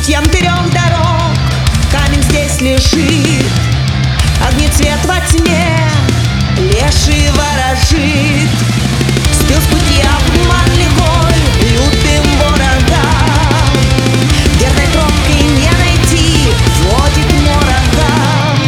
путям 3 дорог. Камень здесь лежит, огнецвет во тьме, леший ворожит. Сбил с пути обман лихой лютым ворогам, верной тропкой не найти, водит морокам.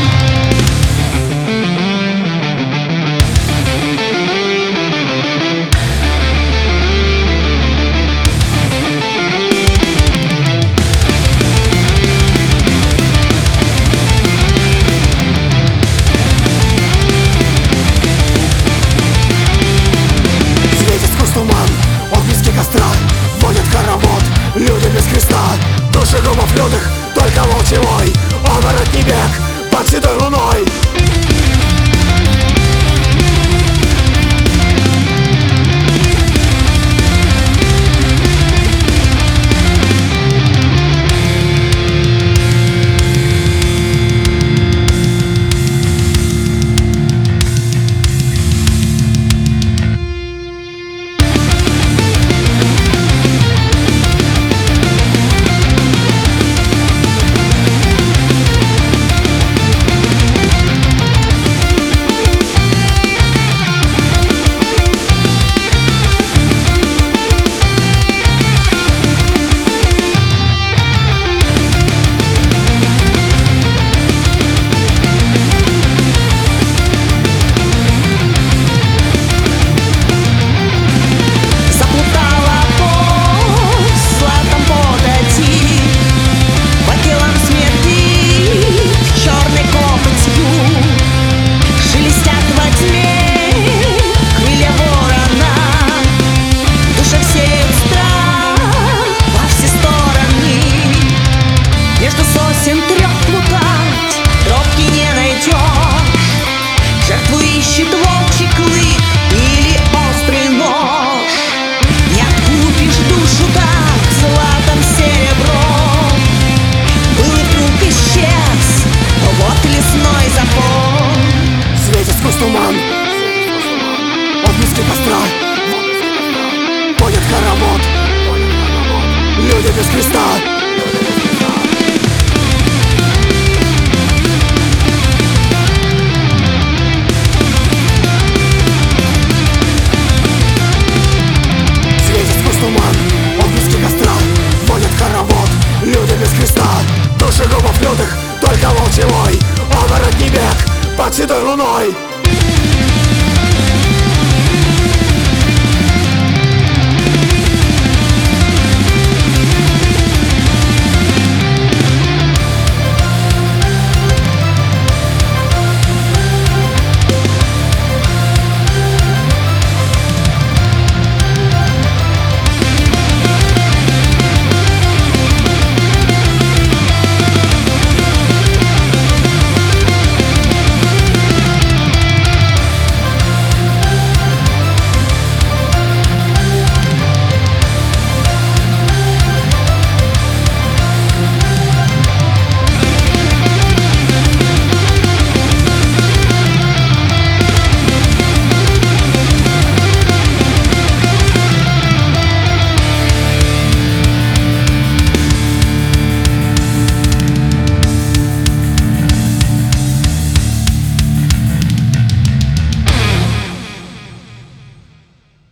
Люди без креста, души губов лютых, только волчевой оборотний бег под седой луной. Ищет волчий клык или острый нож. Не откупишь душу так златом серебром. Был и круг исчез, вот лесной запор. Светит сквозь туман отблески костра, ходит хоровод, люди без креста. Люди без креста, души губов лютых, только волчевой оборотний бег под седой луной.